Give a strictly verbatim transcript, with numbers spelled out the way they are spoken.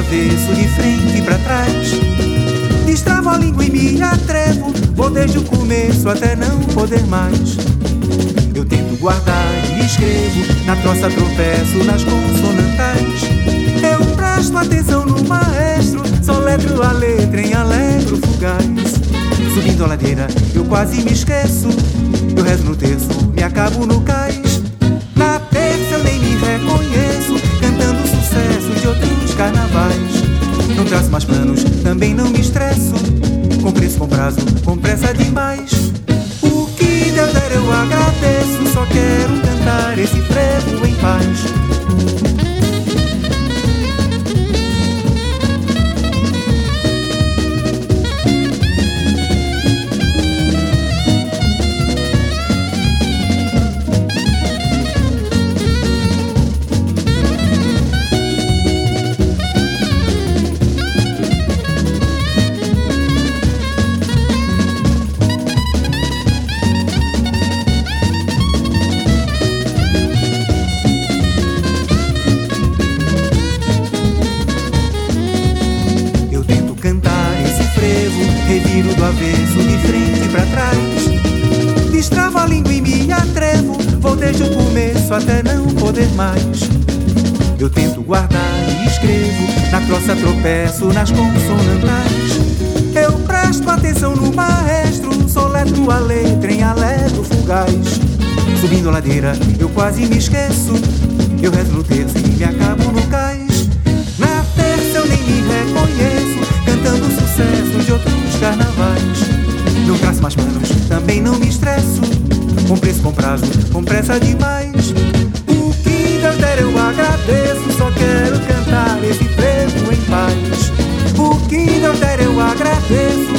avesso, de frente pra trás. Destravo a língua e me atrevo, vou desde o começo até não poder mais. Eu tento guardar e escrevo, na troça tropeço nas consonantais. Eu presto atenção no maestro, soletro a letra em alegro fugaz. Subindo a ladeira eu quase me esqueço, eu rezo no terço, me acabo no cais. Na terça eu nem me reconheço, cantando sucesso de outros carnavais. Não traço mais planos, também não me estresso, com preço, com prazo, com pressa demais. O que Deus der eu agradeço, só quero cantar esse frevo em paz. Reviro do avesso, de frente pra trás. Destravo a língua e me atrevo, vou desde o começo até não poder mais. Eu tento guardar e escrevo, na troça tropeço nas consonantais. Eu presto atenção no maestro, soletro a letra em alegro fugaz. Subindo a ladeira eu quase me esqueço, eu rezo no terço e me acabo no cais. Na terça eu nem me reconheço, cantando sucesso de outros carnavais. Não traço mais planos, também não me estresso, com preço, com prazo, com pressa demais. O que Deus der eu agradeço, só quero cantar esse frevo em paz. O que Deus der eu agradeço,